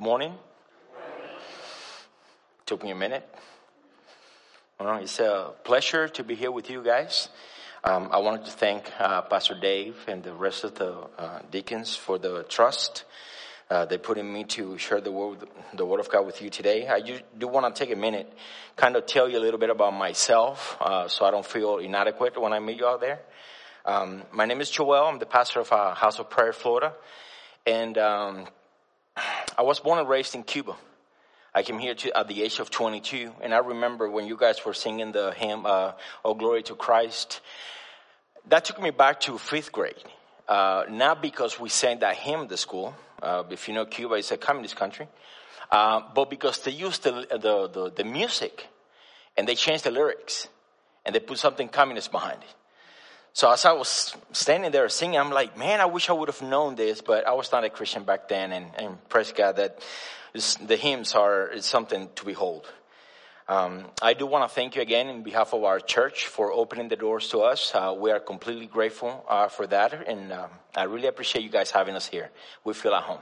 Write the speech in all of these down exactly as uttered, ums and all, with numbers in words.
Morning. Took me a minute. Well, it's a pleasure to be here with you guys. Um, I wanted to thank uh, Pastor Dave and the rest of the uh, deacons for the trust uh, they put in me to share the word, the word of God with you today. I do, do want to take a minute, kind of tell you a little bit about myself, uh, so I don't feel inadequate when I meet you out there. Um, my name is Joel. I'm the pastor of uh, House of Prayer, Florida, and um, I was born and raised in Cuba. I came here to, at the age of twenty-two, and I remember when you guys were singing the hymn, uh, "Oh Glory to Christ." That took me back to fifth grade. Uh, not because we sang that hymn at the school. Uh, if you know, Cuba is a communist country. Uh, but because they used the, the, the, the music, and they changed the lyrics, and they put something communist behind it. So as I was standing there singing, I'm like, man, I wish I would have known this, but I was not a Christian back then, and, and praise God that this, the hymns are is something to behold. Um, I do want to thank you again in behalf of our church for opening the doors to us. Uh, we are completely grateful uh, for that, and um, I really appreciate you guys having us here. We feel at home.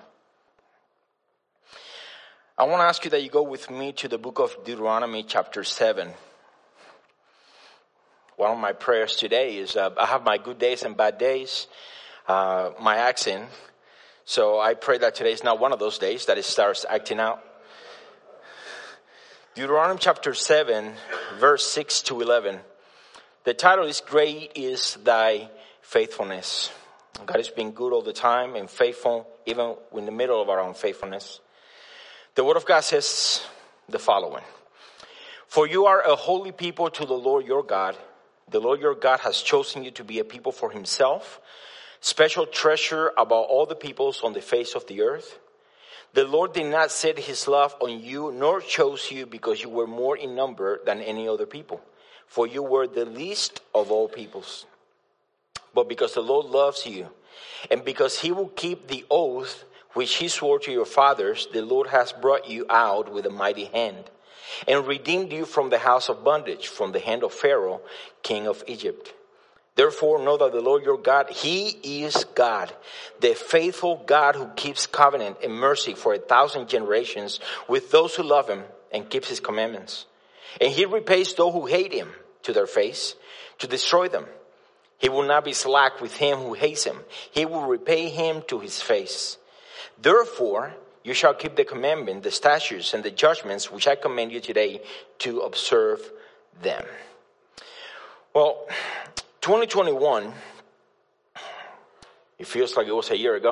I want to ask you that you go with me to the book of Deuteronomy chapter seven. One of my prayers today is, uh, I have my good days and bad days, uh, my accent. So I pray that today is not one of those days that it starts acting out. Deuteronomy chapter seven, verse six to eleven. The title is, Great is Thy Faithfulness. God has been good all the time and faithful, even in the middle of our unfaithfulness. The Word of God says the following. For you are a holy people to the Lord your God. The Lord your God has chosen you to be a people for himself, special treasure above all the peoples on the face of the earth. The Lord did not set his love on you, nor chose you because you were more in number than any other people, for you were the least of all peoples. But because the Lord loves you, and because he will keep the oath which he swore to your fathers, the Lord has brought you out with a mighty hand, and redeemed you from the house of bondage, from the hand of Pharaoh, king of Egypt. Therefore, know that the Lord your God, he is God, the faithful God who keeps covenant and mercy for a thousand generations with those who love him and keeps his commandments. And he repays those who hate him to their face to destroy them. He will not be slack with him who hates him. He will repay him to his face. Therefore, you shall keep the commandment, the statutes, and the judgments which I command you today to observe them. Well, twenty twenty-one, it feels like it was a year ago,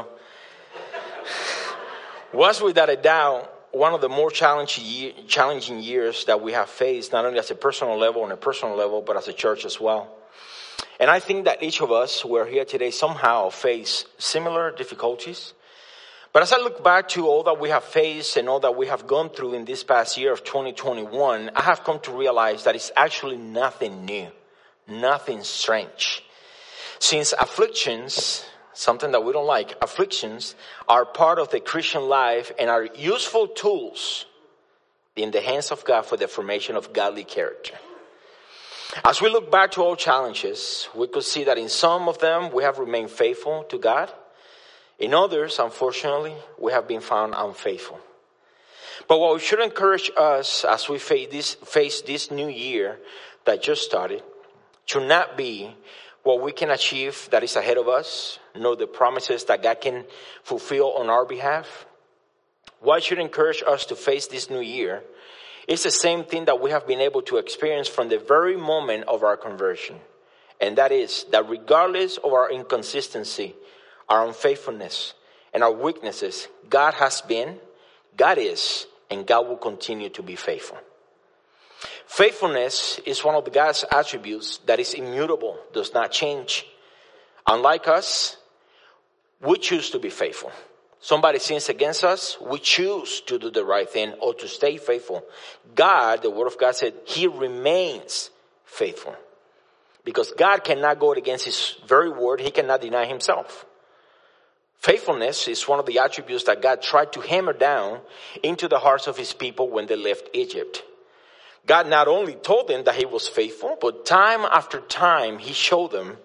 was without a doubt one of the more challenging challenging years that we have faced, not only as a personal level, on a personal level, but as a church as well. And I think that each of us who are here today somehow face similar difficulties. But as I look back to all that we have faced and all that we have gone through in this past year of twenty twenty-one, I have come to realize that it's actually nothing new, nothing strange. Since afflictions, something that we don't like, afflictions are part of the Christian life and are useful tools in the hands of God for the formation of godly character. As we look back to all challenges, we could see that in some of them we have remained faithful to God. In others, unfortunately, we have been found unfaithful. But what should encourage us as we face this, face this new year that just started should not be what we can achieve that is ahead of us, nor the promises that God can fulfill on our behalf. What should encourage us to face this new year is the same thing that we have been able to experience from the very moment of our conversion. And that is that regardless of our inconsistency, our unfaithfulness, and our weaknesses, God has been, God is, and God will continue to be faithful. Faithfulness is one of the God's attributes that is immutable, does not change. Unlike us, we choose to be faithful. Somebody sins against us, we choose to do the right thing or to stay faithful. God, the Word of God said, he remains faithful. Because God cannot go against his very word, he cannot deny himself. Faithfulness is one of the attributes that God tried to hammer down into the hearts of his people when they left Egypt. God not only told them that he was faithful, but time after time he showed them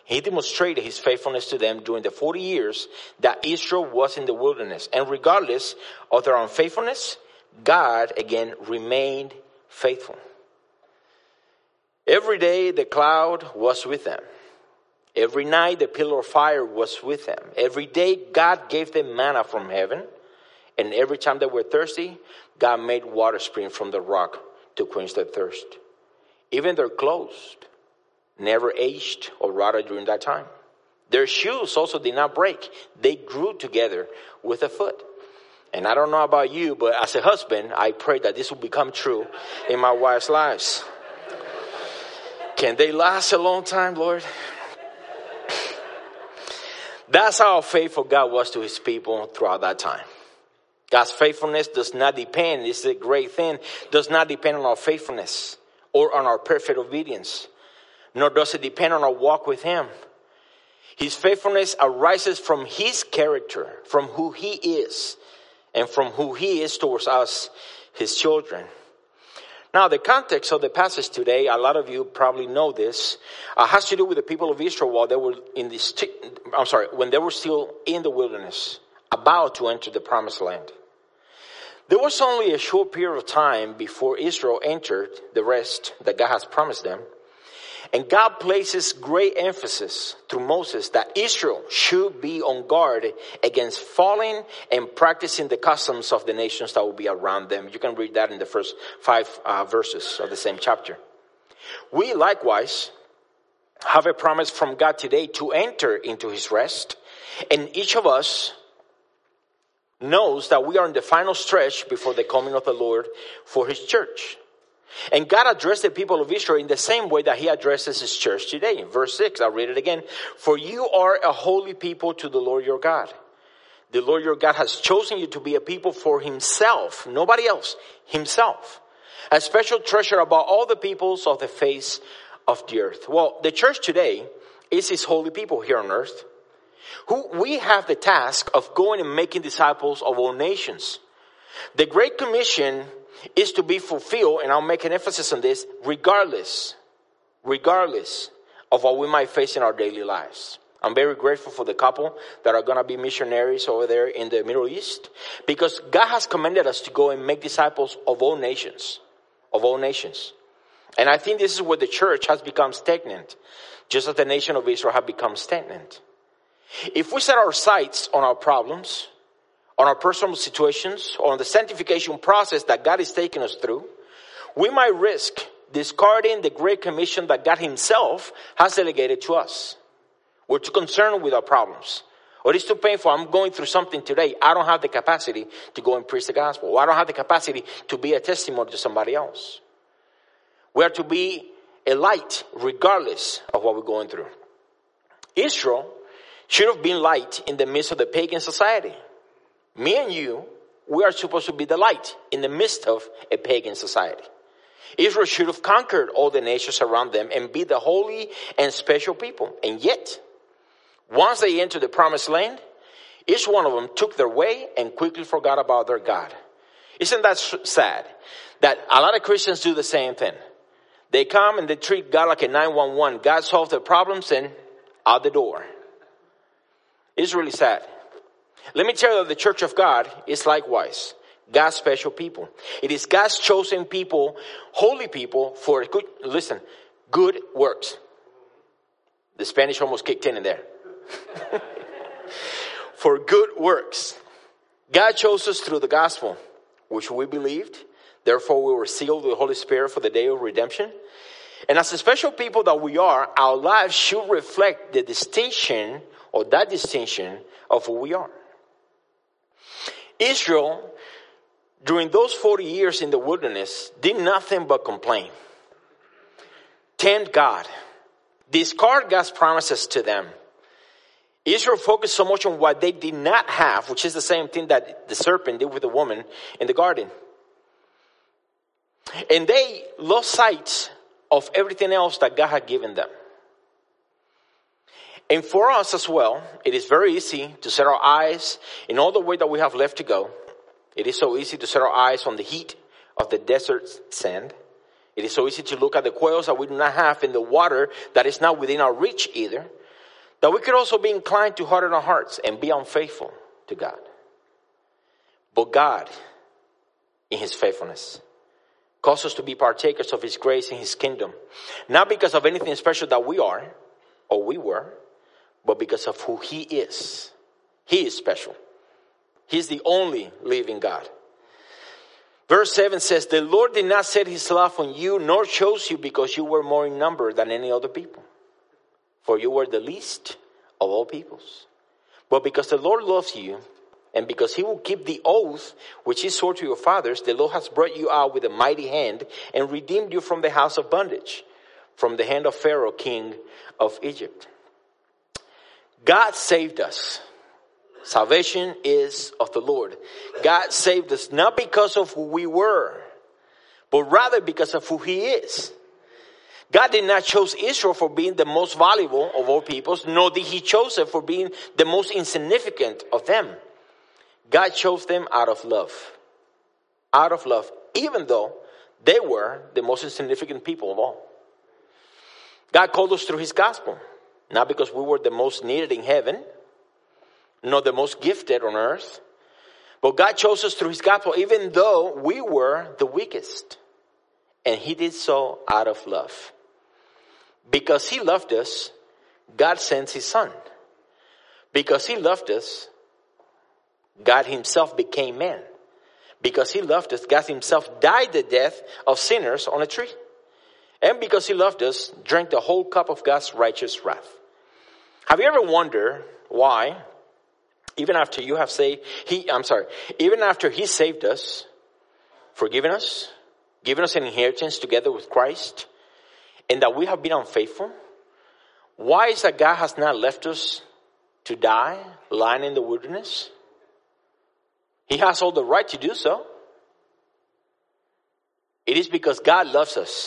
He demonstrated his faithfulness to them during the forty years that Israel was in the wilderness. And regardless of their unfaithfulness, God again remained faithful. Every day the cloud was with them. Every night the pillar of fire was with them. Every day God gave them manna from heaven. And every time they were thirsty, God made water spring from the rock to quench their thirst. Even their clothes never aged or rotted during that time. Their shoes also did not break. They grew together with a foot. And I don't know about you, but as a husband, I pray that this will become true in my wife's lives. Can they last a long time, Lord? That's how faithful God was to his people throughout that time. God's faithfulness does not depend, this is a great thing, does not depend on our faithfulness or on our perfect obedience, nor does it depend on our walk with him. His faithfulness arises from his character, from who he is, and from who he is towards us, his children. Now, the context of the passage today, a lot of you probably know this, uh, has to do with the people of Israel while they were in this, I'm sorry, when they were still in the wilderness, about to enter the promised land. There was only a short period of time before Israel entered the rest that God has promised them. And God places great emphasis through Moses that Israel should be on guard against falling and practicing the customs of the nations that will be around them. You can read that in the first five uh, verses of the same chapter. We likewise have a promise from God today to enter into his rest. And each of us knows that we are in the final stretch before the coming of the Lord for his church. And God addressed the people of Israel in the same way that he addresses his church today. In verse six, I'll read it again. For you are a holy people to the Lord your God. The Lord your God has chosen you to be a people for himself, nobody else, himself. A special treasure above all the peoples of the face of the earth. Well, the church today is his holy people here on earth, who we have the task of going and making disciples of all nations. The Great Commission is to be fulfilled, and I'll make an emphasis on this, regardless, regardless of what we might face in our daily lives. I'm very grateful for the couple that are going to be missionaries over there in the Middle East, because God has commanded us to go and make disciples of all nations, of all nations. And I think this is where the church has become stagnant, just as the nation of Israel have become stagnant. If we set our sights on our problems, on our personal situations, or on the sanctification process that God is taking us through, we might risk discarding the great commission that God himself has delegated to us. We're too concerned with our problems. Or it's too painful. I'm going through something today. I don't have the capacity to go and preach the gospel. Or I don't have the capacity to be a testimony to somebody else. We are to be a light regardless of what we're going through. Israel should have been light in the midst of the pagan society. Me and you, we are supposed to be the light in the midst of a pagan society. Israel should have conquered all the nations around them and be the holy and special people. And yet, once they entered the promised land, each one of them took their way and quickly forgot about their God. Isn't that sad? That a lot of Christians do the same thing. They come and they treat God like a nine one one. God solved their problems and out the door. It's really sad. Let me tell you that the church of God is likewise God's special people. It is God's chosen people, holy people for good, listen, good works. The Spanish almost kicked in in there. For good works. God chose us through the gospel, which we believed. Therefore, we were sealed with the Holy Spirit for the day of redemption. And as a special people that we are, our lives should reflect the distinction or that distinction of who we are. Israel, during those forty years in the wilderness, did nothing but complain. Tempt God. Discard God's promises to them. Israel focused so much on what they did not have, which is the same thing that the serpent did with the woman in the garden. And they lost sight of everything else that God had given them. And for us as well, it is very easy to set our eyes in all the way that we have left to go. It is so easy to set our eyes on the heat of the desert sand. It is so easy to look at the quails that we do not have in the water that is not within our reach either. that we could also be inclined to harden our hearts and be unfaithful to God. But God, in his faithfulness, calls us to be partakers of his grace in his kingdom. Not because of anything special that we are, or we were, but because of who he is. He is special. He's the only living God. Verse seven says, the Lord did not set his love on you, nor chose you because you were more in number than any other people. For you were the least of all peoples. But because the Lord loves you, and because he will keep the oath which he swore to your fathers, the Lord has brought you out with a mighty hand and redeemed you from the house of bondage, from the hand of Pharaoh, king of Egypt. God saved us. Salvation is of the Lord. God saved us not because of who we were, but rather because of who he is. God did not choose Israel for being the most valuable of all peoples, nor did he choose it for being the most insignificant of them. God chose them out of love. Out of love, even though they were the most insignificant people of all. God called us through his gospel, not because we were the most needed in heaven, nor the most gifted on earth, but God chose us through his gospel, even though we were the weakest. And he did so out of love. Because he loved us, God sent his son. Because he loved us, God himself became man. Because he loved us, God himself died the death of sinners on a tree. And because he loved us, drank the whole cup of God's righteous wrath. Have you ever wondered why, even after you have saved, he, I'm sorry, even after he saved us, forgiven us, given us an inheritance together with Christ, and that we have been unfaithful, why is that God has not left us to die lying in the wilderness? He has all the right to do so. It is because God loves us.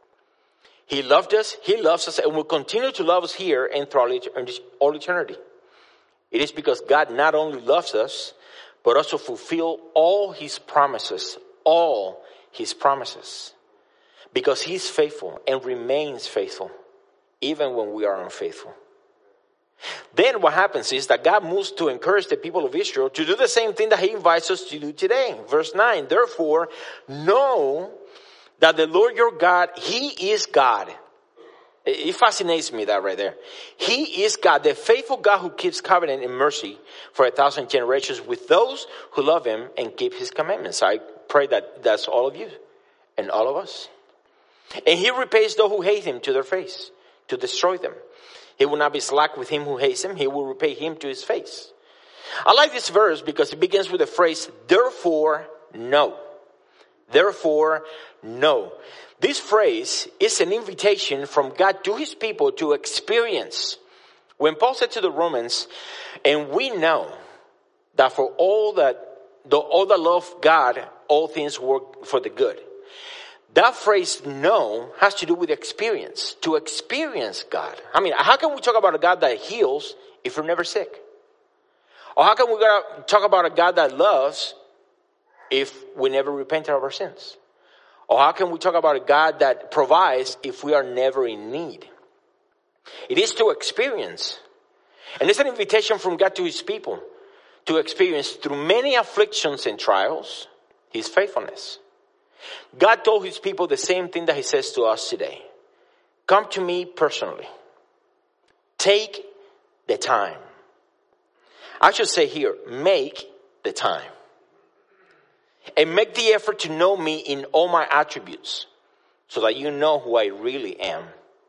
He loved us, he loves us, and will continue to love us here and throughout all eternity. It is because God not only loves us, but also fulfill all his promises, all his promises. Because he's faithful and remains faithful, even when we are unfaithful. Then what happens is that God moves to encourage the people of Israel to do the same thing that he invites us to do today. Verse nine, therefore, know that the Lord your God, he is God. It fascinates me that right there. He is God, the faithful God who keeps covenant and mercy for a thousand generations with those who love him and keep his commandments. I pray that that's all of you and all of us. And he repays those who hate him to their face, to destroy them. He will not be slack with him who hates him. He will repay him to his face. I like this verse because it begins with the phrase, therefore, know. Therefore, know. This phrase is an invitation from God to his people to experience. When Paul said to the Romans, and we know that for all that, the, all that love God, all things work for the good. That phrase, know, has to do with experience. To experience God. I mean, how can we talk about a God that heals if we're never sick? Or how can we talk about a God that loves if we never repent of our sins? Or how can we talk about a God that provides if we are never in need? It is to experience. And it's an invitation from God to his people to experience through many afflictions and trials his faithfulness. God told his people the same thing that he says to us today. Come to me personally. Take the time. I should say here, make the time. And make the effort to know me in all my attributes so that you know who I really am.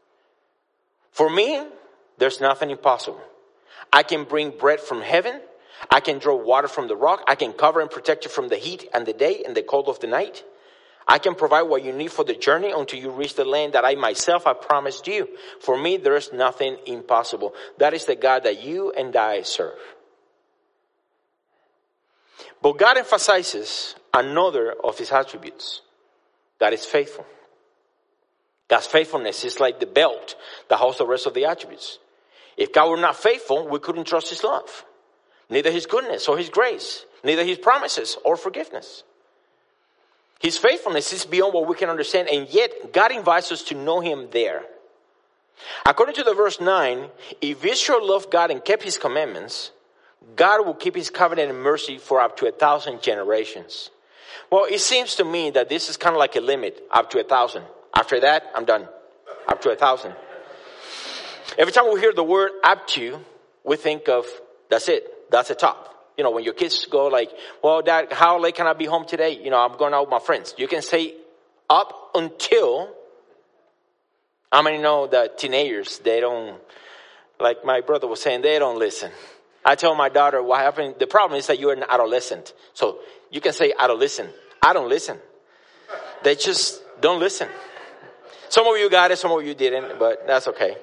For me, there's nothing impossible. I can bring bread from heaven. I can draw water from the rock. I can cover and protect you from the heat and the day and the cold of the night. I can provide what you need for the journey until you reach the land that I myself have promised you. For me, there is nothing impossible. That is the God that you and I serve. But God emphasizes another of his attributes. God is faithful. God's faithfulness is like the belt that holds the rest of the attributes. If God were not faithful, we couldn't trust his love. Neither his goodness or his grace. Neither his promises or forgiveness. His faithfulness is beyond what we can understand, and yet God invites us to know him there. According to the verse nine, if Israel loved God and kept his commandments, God will keep his covenant and mercy for up to a thousand generations. Well, it seems to me that this is kind of like a limit, up to a thousand. After that, I'm done. Up to a thousand. Every time we hear the word up to, we think of, that's it. That's the top. You know, when your kids go like, well, Dad, how late can I be home today? You know, I'm going out with my friends. You can say up until. How many know that teenagers, they don't, like my brother was saying, they don't listen. I tell my daughter what happened. The problem is that you're an adolescent. So you can say adolescent. I don't listen. They just don't listen. Some of you got it, some of you didn't, but that's okay.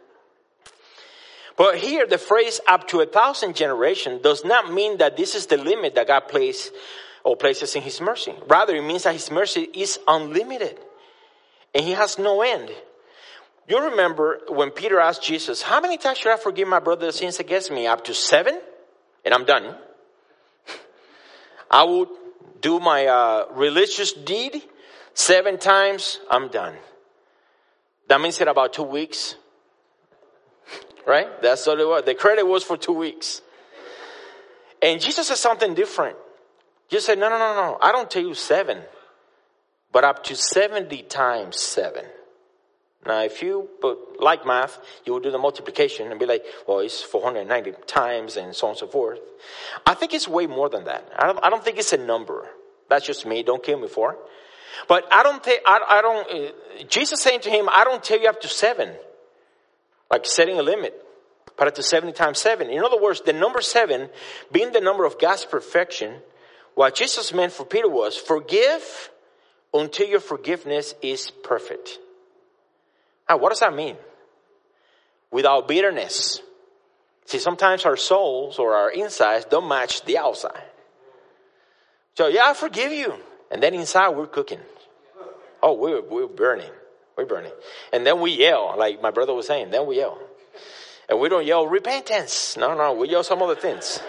But here the phrase up to a thousand generations does not mean that this is the limit that God places or places in his mercy. Rather, it means that his mercy is unlimited and he has no end. You remember when Peter asked Jesus, how many times should I forgive my brother's sins against me? Up to seven? And I'm done. I would do my uh, religious deed seven times. I'm done. That means in about two weeks. Right? That's what it was. The credit was for two weeks. And Jesus said something different. Jesus said, no, no, no, no. I don't tell you seven. But up to seventy times seven. Now, if you but like math, you will do the multiplication and be like, well, it's four hundred ninety times and so on and so forth. I think it's way more than that. I don't, I don't think it's a number. That's just me. Don't kill me for it. But I don't think, I, I don't, uh, Jesus saying to him, I don't tell you up to seven. Like setting a limit. But up to seventy times seven. In other words, the number seven, being the number of God's perfection, what Jesus meant for Peter was, forgive until your forgiveness is perfect. Now, what does that mean? Without bitterness. See, sometimes our souls or our insides don't match the outside. So, yeah, I forgive you. And then inside we're cooking. Oh, we're, we're burning. We're burning. And then we yell, like my brother was saying. Then we yell. And we don't yell repentance. No, no, we yell some other things.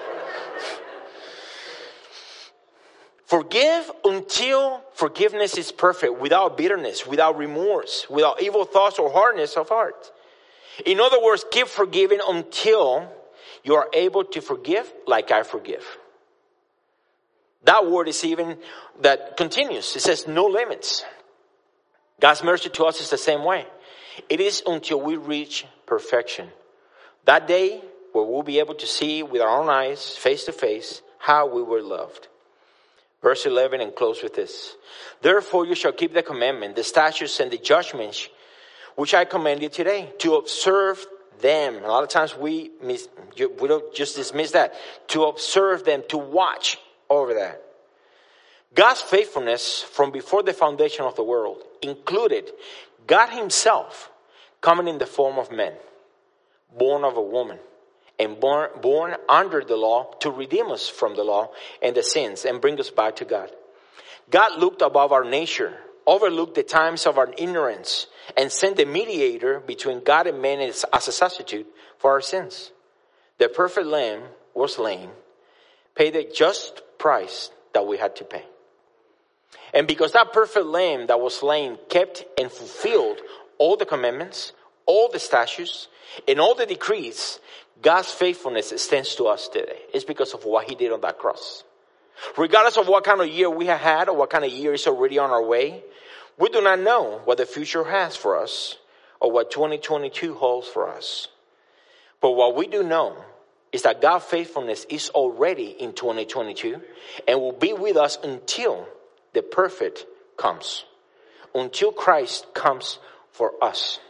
Forgive until forgiveness is perfect, without bitterness, without remorse, without evil thoughts or hardness of heart. In other words, keep forgiving until you are able to forgive like I forgive. That word is even, that continues. It says no limits. God's mercy to us is the same way. It is until we reach perfection. That day where we'll be able to see with our own eyes, face to face, how we were loved. Verse eleven, and close with this. Therefore you shall keep the commandment, the statutes and the judgments, which I command you today, to observe them. A lot of times we miss, we don't just dismiss that. To observe them, to watch over that. God's faithfulness from before the foundation of the world included God himself coming in the form of man, born of a woman, and born, born under the law to redeem us from the law and the sins and bring us back to God. God looked above our nature, overlooked the times of our ignorance, and sent a mediator between God and man as a substitute for our sins. The perfect lamb was slain, paid the just price that we had to pay. And because that perfect lamb that was slain kept and fulfilled all the commandments, all the statutes, and all the decrees, God's faithfulness extends to us today. It's because of what he did on that cross. Regardless of what kind of year we have had or what kind of year is already on our way, we do not know what the future has for us or what twenty twenty-two holds for us. But what we do know is that God's faithfulness is already in twenty twenty-two and will be with us until the perfect comes. Until Christ comes for us.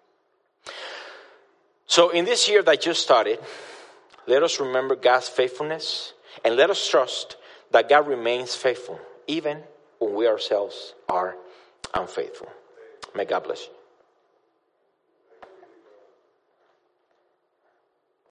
So in this year that just started, let us remember God's faithfulness and let us trust that God remains faithful even when we ourselves are unfaithful. May God bless you.